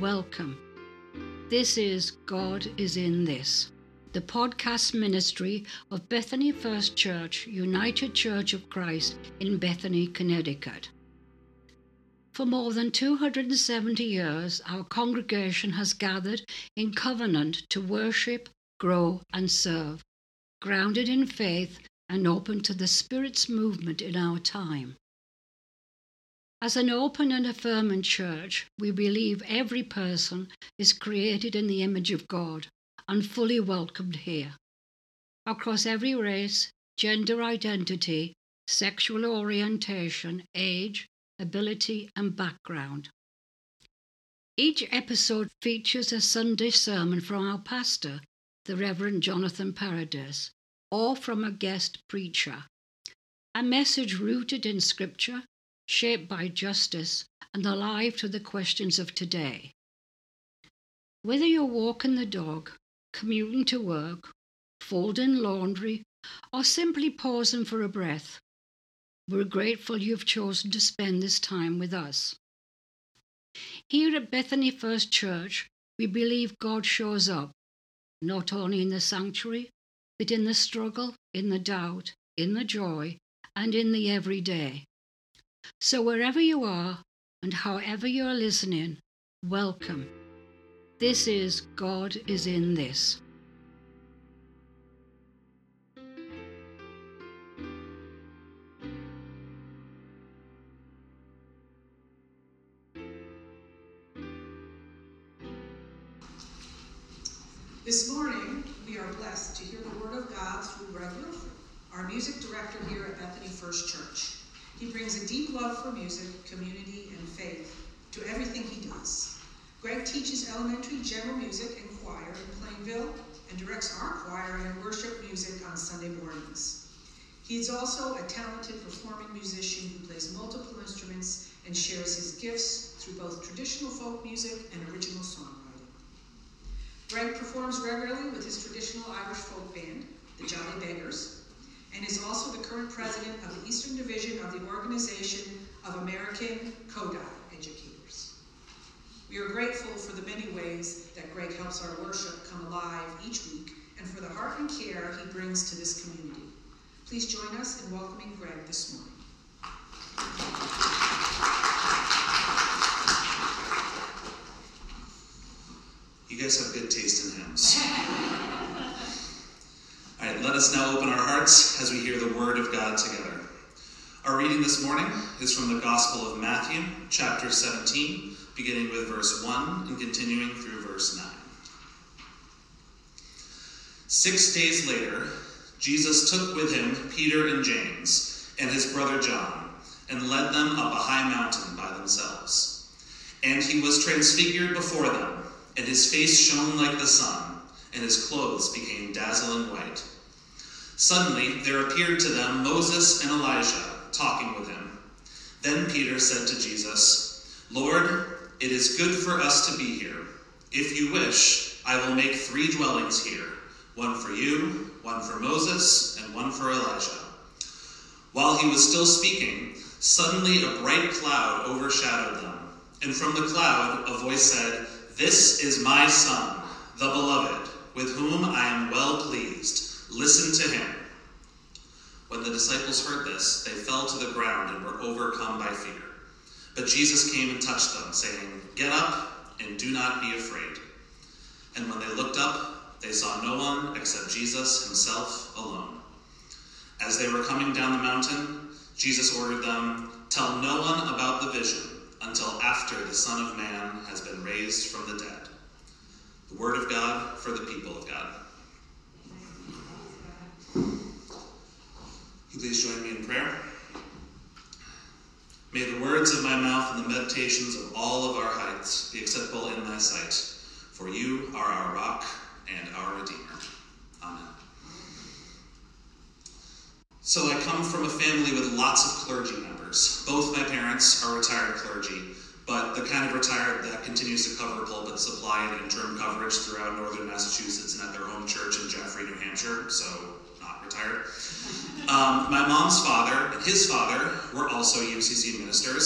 welcome. This is God is in This, the podcast ministry of Bethany First Church, United Church of Christ in Bethany, Connecticut. For more than 270 years, our congregation has gathered in covenant to worship, grow, and serve, grounded in faith and open to the Spirit's movement in our time. As an open and affirming church, we believe every person is created in the image of God and fully welcomed here, across every race, gender identity, sexual orientation, age, ability, and background. Each episode features a Sunday sermon from our pastor, the Reverend Jonathan Paradis, or from a guest preacher, a message rooted in Scripture, shaped by justice, and alive to the questions of today. Whether you're walking the dog, commuting to work, folding laundry, or simply pausing for a breath, we're grateful you've chosen to spend this time with us. Here at Bethany First Church, we believe God shows up, not only in the sanctuary, but in the struggle, in the doubt, in the joy, and in the everyday. So wherever you are and however you're listening, welcome. This is God is in This. This morning, we are blessed to hear the Word of God through Greg Wilford, our music director here at Bethany First Church. He brings a deep love for music, community, and faith to everything he does. Greg teaches elementary general music and choir in Plainville and directs our choir and worship music on Sunday mornings. He is also a talented performing musician who plays multiple instruments and shares his gifts through both traditional folk music and original songwriting. Greg performs regularly with his traditional Irish folk band, the Jolly Beggars, and is also the current president of the Eastern Division of the Organization of American Kodály Educators. We are grateful for the many ways that Greg helps our worship come alive each week and for the heart and care he brings to this community. Please join us in welcoming Greg this morning. You guys have good taste in hymns. All right, let us now open our hearts as we hear the Word of God together. Our reading this morning is from the Gospel of Matthew, chapter 17, beginning with verse 1 and continuing through verse 9. 6 days later, Jesus took with him Peter and James and his brother John and led them up a high mountain by themselves. And he was transfigured before them, and his face shone like the sun, and his clothes became dazzling white. Suddenly there appeared to them Moses and Elijah talking with him. Then Peter said to Jesus, "Lord, it is good for us to be here. If you wish, I will make 3 dwellings here, one for you, one for Moses, and one for Elijah." While he was still speaking, suddenly a bright cloud overshadowed them, and from the cloud a voice said, "This is my Son, the Beloved, with whom I am well pleased. Listen to him." When the disciples heard this, they fell to the ground and were overcome by fear. But Jesus came and touched them, saying, "Get up and do not be afraid." And when they looked up, they saw no one except Jesus himself alone. As they were coming down the mountain, Jesus ordered them, "Tell no one about the vision until after the Son of Man has been raised from the dead." The word of God for the people of God. Please join me in prayer. May the words of my mouth and the meditations of all of our hearts be acceptable in thy sight, for you are our rock and our Redeemer. Amen. So I come from a family with lots of clergy members. Both my parents are retired clergy, but the kind of retired that continues to cover pulpit supply and interim coverage throughout northern Massachusetts and at their home church in Jaffrey, New Hampshire, so not retired. My mom's father and his father were also UCC ministers,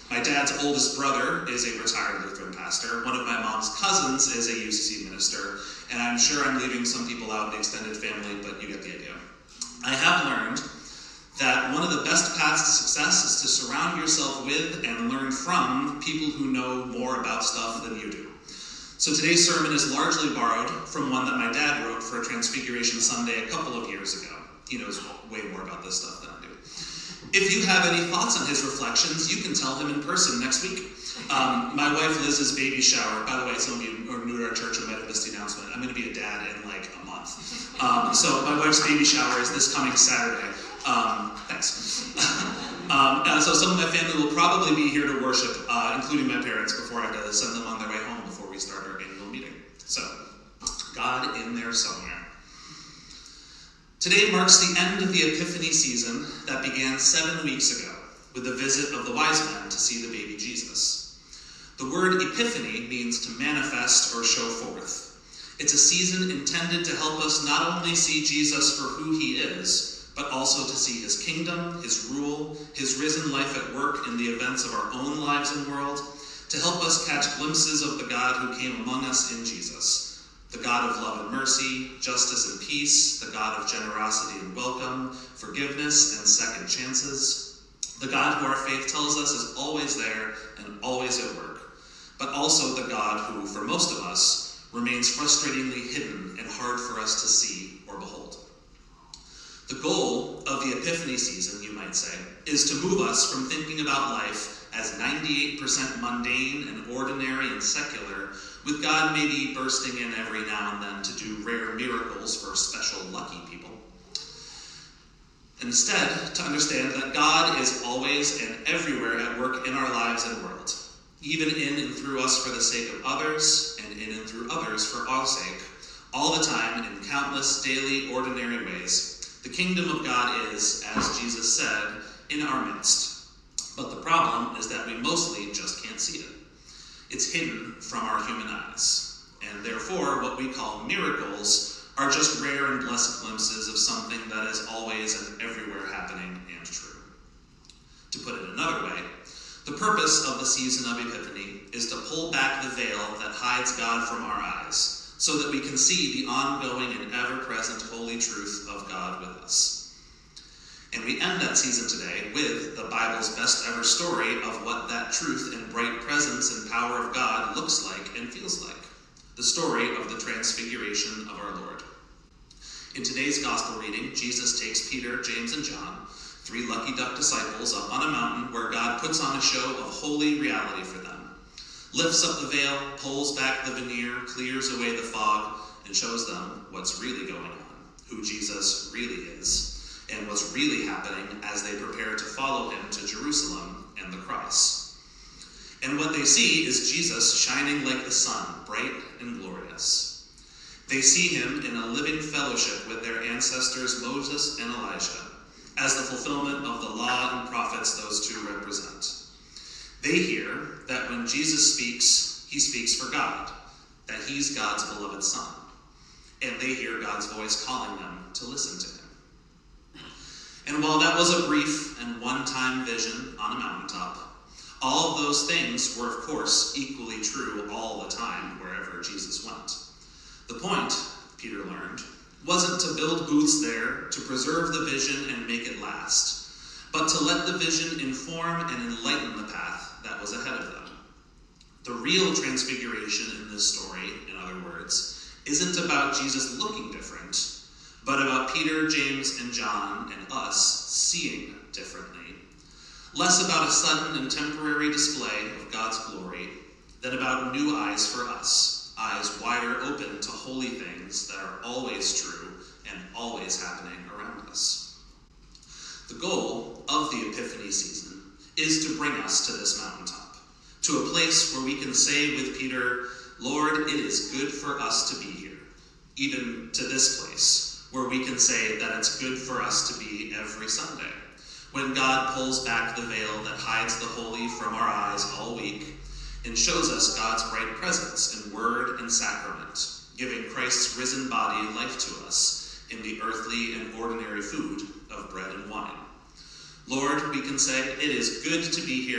My dad's oldest brother is a retired Lutheran pastor. One of my mom's cousins is a UCC minister, and I'm sure I'm leaving some people out in the extended family, but you get the idea. I have learned that one of the best paths to success is to surround yourself with and learn from people who know more about stuff than you do. So today's sermon is largely borrowed from one that my dad wrote for Transfiguration Sunday a couple of years ago. He knows way more about this stuff than I do. If you have any thoughts on his reflections, you can tell him in person next week. My wife Liz's baby shower, by the way, some of you are new to our church and might have missed the announcement. I'm going to be a dad in like a month. So my wife's baby shower is this coming Saturday. Thanks. So some of my family will probably be here to worship, including my parents, before I have to send them on their way home before we start our annual meeting. So, God in there somewhere. Today marks the end of the Epiphany season that began 7 weeks ago with the visit of the wise men to see the baby Jesus. The word Epiphany means to manifest or show forth. It's a season intended to help us not only see Jesus for who he is, but also to see his kingdom, his rule, his risen life at work in the events of our own lives and world, to help us catch glimpses of the God who came among us in Jesus. The God of love and mercy, justice and peace, the God of generosity and welcome, forgiveness and second chances. The God who our faith tells us is always there and always at work, but also the God who, for most of us, remains frustratingly hidden and hard for us to see or behold. The goal of the Epiphany season, you might say, is to move us from thinking about life as 98% mundane and ordinary and secular, with God maybe bursting in every now and then to do rare miracles for special lucky people. Instead, to understand that God is always and everywhere at work in our lives and world, even in and through us for the sake of others, and in and through others for our sake, all the time in countless daily ordinary ways. The kingdom of God is, as Jesus said, in our midst. But the problem is that we mostly just can't see it. It's hidden from our human eyes. And therefore, what we call miracles are just rare and blessed glimpses of something that is always and everywhere happening and true. To put it another way, the purpose of the season of Epiphany is to pull back the veil that hides God from our eyes, so that we can see the ongoing and ever-present holy truth of God with us. And we end that season today with the Bible's best ever story of what that truth and bright presence and power of God looks like and feels like. The story of the transfiguration of our Lord. In today's gospel reading, Jesus takes Peter, James, and John, 3 lucky duck disciples, up on a mountain where God puts on a show of holy reality for them. Lifts up the veil, pulls back the veneer, clears away the fog, and shows them what's really going on, who Jesus really is, and what's really happening as they prepare to follow him to Jerusalem and the cross. And what they see is Jesus shining like the sun, bright and glorious. They see him in a living fellowship with their ancestors Moses and Elijah, as the fulfillment of the law and prophets those two represent. They hear that when Jesus speaks, he speaks for God, that he's God's beloved Son. And they hear God's voice calling them to listen to him. And while that was a brief and one-time vision on a mountaintop, all of those things were, of course, equally true all the time wherever Jesus went. The point, Peter learned, wasn't to build booths there to preserve the vision and make it last, but to let the vision inform and enlighten the path that was ahead of them. The real transfiguration in this story, in other words, isn't about Jesus looking different, but about Peter, James, and John, and us seeing differently. Less about a sudden and temporary display of God's glory than about new eyes for us, eyes wider open to holy things that are always true and always happening around us. The goal of the Epiphany season is to bring us to this mountaintop, to a place where we can say with Peter, Lord, it is good for us to be here, even to this place, where we can say that it's good for us to be every Sunday, when God pulls back the veil that hides the holy from our eyes all week and shows us God's bright presence in word and sacrament, giving Christ's risen body life to us in the earthly and ordinary food of bread and wine. Lord, we can say, it is good to be here,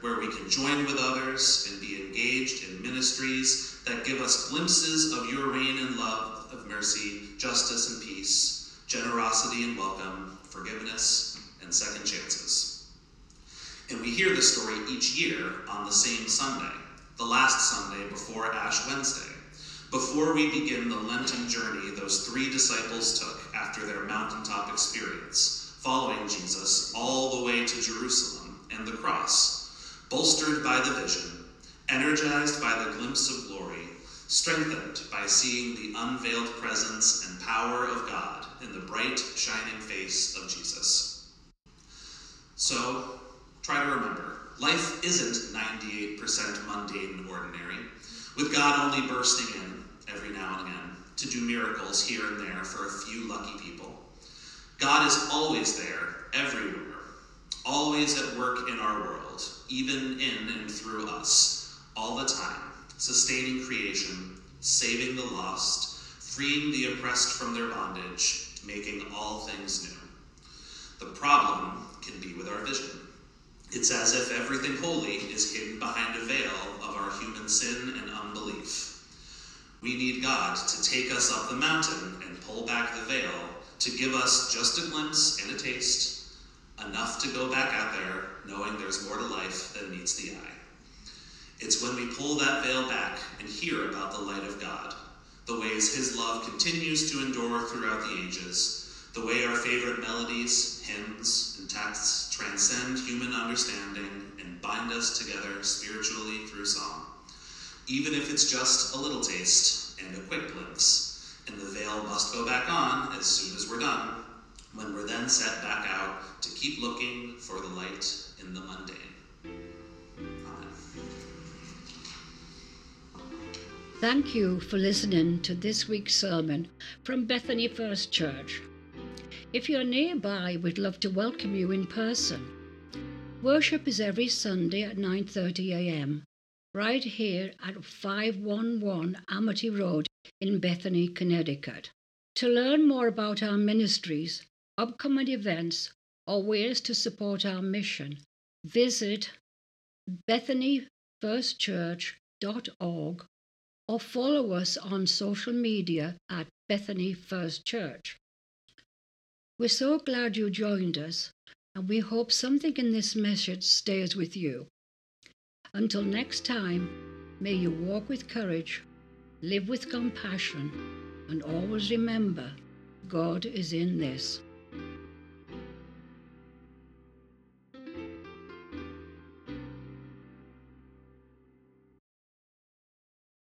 where we can join with others and be engaged in ministries that give us glimpses of your reign and love, of mercy, justice and peace, generosity and welcome, forgiveness and second chances. And we hear the story each year on the same Sunday, the last Sunday before Ash Wednesday, before we begin the Lenten journey those 3 disciples took after their mountaintop experience, following Jesus all the way to Jerusalem and the cross, bolstered by the vision, energized by the glimpse of glory, strengthened by seeing the unveiled presence and power of God in the bright, shining face of Jesus. So, try to remember, life isn't 98% mundane and ordinary, with God only bursting in every now and again to do miracles here and there for a few lucky people. God is always there, everywhere, always at work in our world, even in and through us, all the time, sustaining creation, saving the lost, freeing the oppressed from their bondage, making all things new. The problem can be with our vision. It's as if everything holy is hidden behind a veil of our human sin and unbelief. We need God to take us up the mountain and pull back the veil, to give us just a glimpse and a taste, enough to go back out there knowing there's more to life than meets the eye. It's when we pull that veil back and hear about the light of God, the ways his love continues to endure throughout the ages, the way our favorite melodies, hymns, and texts transcend human understanding and bind us together spiritually through song. Even if it's just a little taste and a quick glimpse, and the veil must go back on as soon as we're done, when we're then set back out to keep looking for the light in the mundane. Amen. Thank you for listening to this week's sermon from Bethany First Church. If you're nearby, we'd love to welcome you in person. Worship is every Sunday at 9:30 a.m. right here at 511 Amity Road in Bethany, Connecticut. To learn more about our ministries, upcoming events, or ways to support our mission, visit bethanyfirstchurch.org or follow us on social media at Bethany First Church. We're so glad you joined us, and we hope something in this message stays with you. Until next time, may you walk with courage, live with compassion, and always remember, God is in this.